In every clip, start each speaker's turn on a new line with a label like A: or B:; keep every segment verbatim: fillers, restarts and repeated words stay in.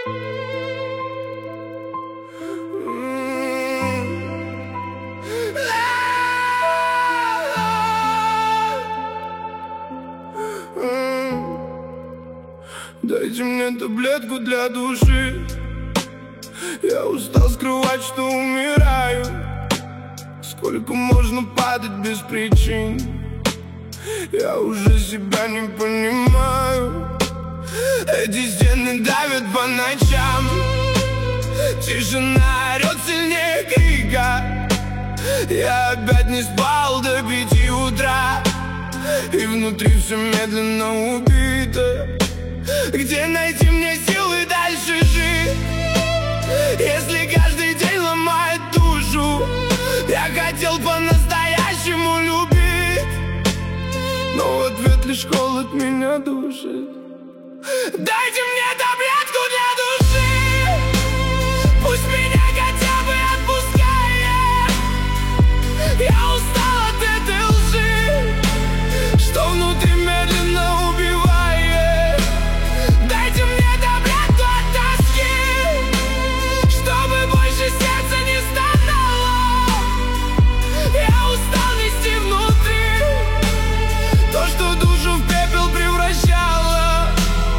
A: Дайте мне таблетку для души. Я устал скрывать, что умираю. Сколько можно падать без причин? Я уже себя не понимаю. Эти стены давят по ночам. Тишина орёт сильнее крика. Я опять не спал до пяти утра, и внутри все медленно убито. Где найти мне силы дальше жить, если каждый день ломает душу? Я хотел по-настоящему любить, но в ответ лишь холод меня душит. Дайте мне таблетку для души, пусть меня хотя бы отпускает. Я устал от этой лжи, что внутри медленно убивает. Дайте мне таблетку от тоски, чтобы больше сердце не стонало. Я устал нести внутри то, что душу в пепел превращало.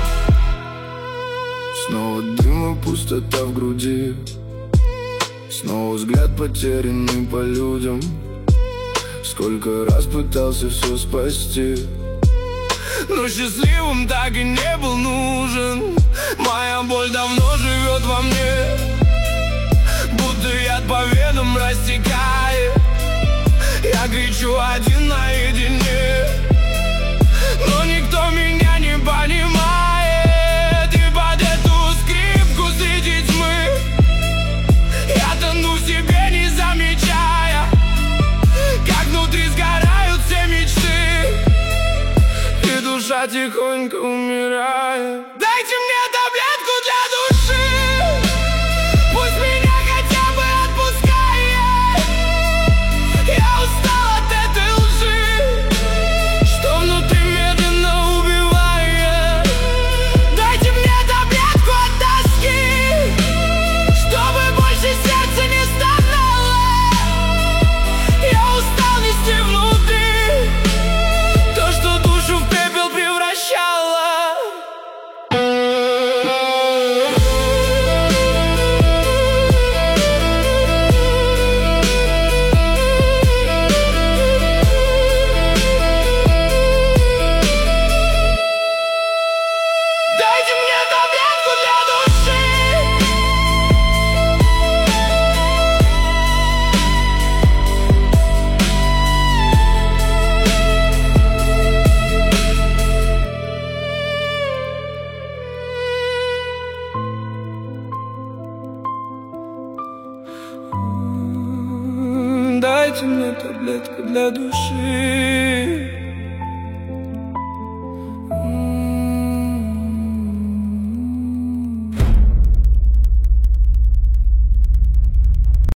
A: Снова дым и пустота в груди, снова взгляд потерянный по людям. Сколько раз пытался все спасти, но счастливым так и не был нужен. Моя боль давно живет во мне, будто яд по венам растекает. Я кричу один наедине, но никто меня не понимает. И под эту скрипку среди тьмы я тону в себе, не замечая, как внутри сгорают все мечты, и душа тихонько умирает. Дайте мне таблетку для души, пусть меня хотя бы отпускает. Я устал от этой лжи, что внутри медленно убивает. Дайте мне таблетку от тоски, чтобы больше сердце не стонало. Я устал нести внутри то, что душу в пепел превращало. Дайте мне таблетку для души. Дайте мне таблетку для души.